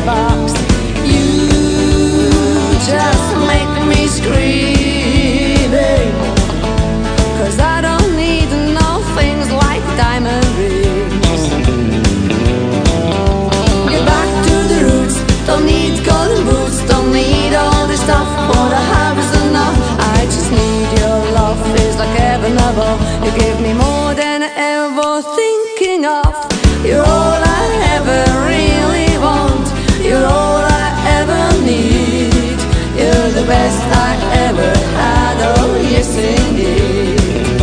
box. You just make me screaming, 'cause I don't need no things like diamond rings. Get back to the roots, don't need golden boots, don't need all this stuff, what I have is enough. I just need your love, feels like heaven above. You give me more than I ever thinking of. You're all I ever really want, you're all I ever need. You're the best I ever had, oh yes indeed.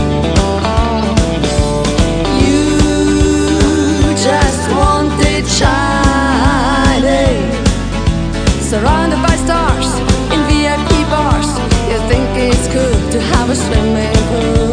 You just wanted shining, surrounded by stars in VIP bars. You think it's good to have a swimming pool.